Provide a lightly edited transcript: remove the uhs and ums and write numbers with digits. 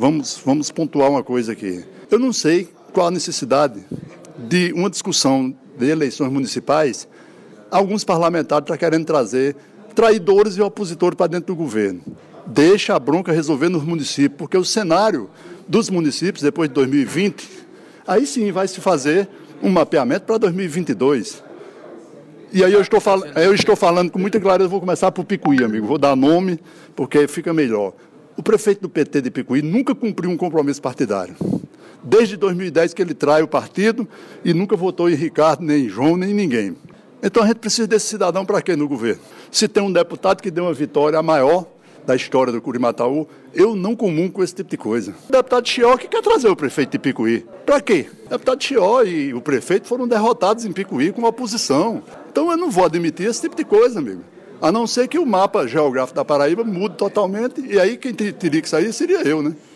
vamos pontuar uma coisa aqui. Eu não sei qual a necessidade de uma discussão de eleições municipais. Alguns parlamentares estão querendo trazer traidores e opositores para dentro do governo. Deixa a bronca resolver nos municípios, porque o cenário dos municípios, depois de 2020, aí sim vai se fazer um mapeamento para 2022. E aí eu estou falando com muita clareza, vou começar por Picuí, amigo, vou dar nome, porque fica melhor. O prefeito do PT de Picuí nunca cumpriu um compromisso partidário. Desde 2010 que ele trai o partido e nunca votou em Ricardo, nem em João, nem em ninguém. Então a gente precisa desse cidadão para quê no governo? Se tem um deputado que deu uma vitória a maior da história do Curimataú, eu não comungo com esse tipo de coisa. O deputado Chió que quer trazer o prefeito de Picuí. Para quê? O deputado Chió e o prefeito foram derrotados em Picuí com a oposição. Então eu não vou admitir esse tipo de coisa, amigo. A não ser que o mapa geográfico da Paraíba mude totalmente, e aí quem teria que sair seria eu, né?